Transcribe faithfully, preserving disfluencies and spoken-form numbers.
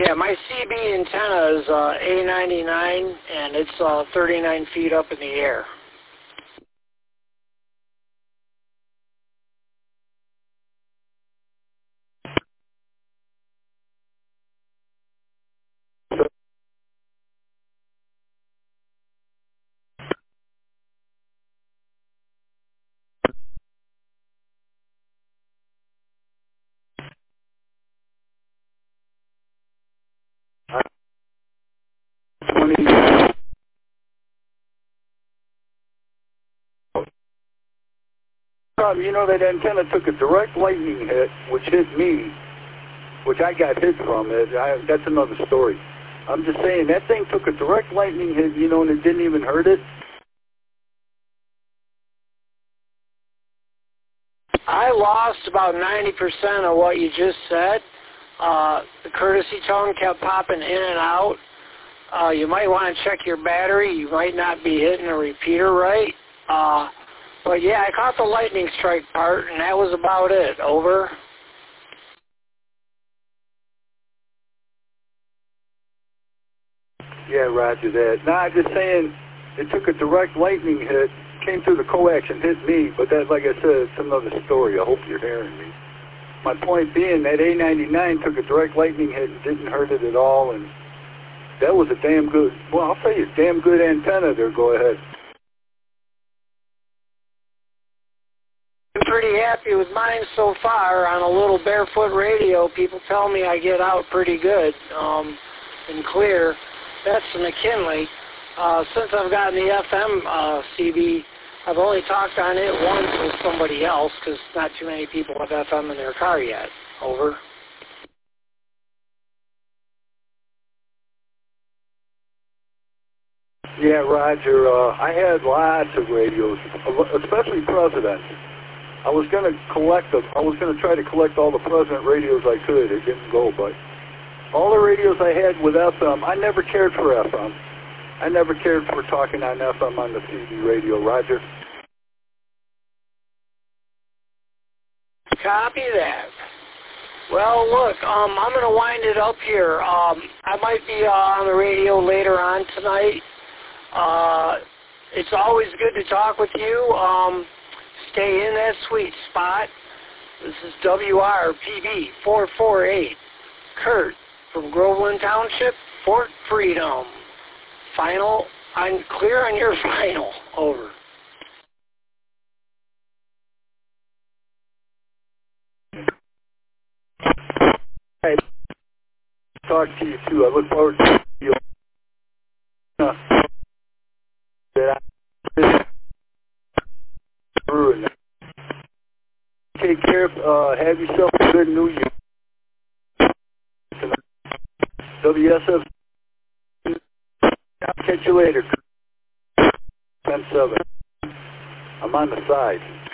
Yeah, my C B antenna is uh, A ninety-nine, and it's uh, thirty-nine feet up in the air. You know, that antenna took a direct lightning hit, which hit me, which I got hit from it. I, that's another story. I'm just saying, that thing took a direct lightning hit, you know, and it didn't even hurt it. I lost about ninety percent of what you just said. Uh, the courtesy tone kept popping in and out. Uh, you might want to check your battery. You might not be hitting the repeater right. Uh, but yeah, I caught the lightning strike part, and that was about it. Over. Yeah, roger that. No, I'm just saying, it took a direct lightning hit, came through the coax and hit me, but that, like I said, it's another story. I hope you're hearing me. My point being, that A ninety-nine took a direct lightning hit and didn't hurt it at all, and that was a damn good, well, I'll tell you, damn good antenna there. Go ahead. I'm pretty happy with mine so far. On a little barefoot radio, people tell me I get out pretty good um, and clear. That's the McKinley. Uh, since I've gotten the F M uh, C B, I've only talked on it once with somebody else because not too many people have F M in their car yet. Over. Yeah, Roger. Uh, I had lots of radios, especially Presidents. I was going to collect them. I was going to try to collect all the President radios I could. It didn't go, but all the radios I had with F M, I never cared for F M. I never cared for talking on F M on the C B radio. Roger. Copy that. Well, look, um, I'm going to wind it up here. Um, I might be uh, on the radio later on tonight. Uh, it's always good to talk with you. Um, stay in that sweet spot. This is W R P B four four eight. Kurt from Groveland Township, Fort Freedom. Final, I'm clear on your final. Over. Hey, talk to you too. I look forward to you. Uh, Take care. Uh, have yourself a good New Year. W S F. I'll catch you later. ten seven. I'm on the side.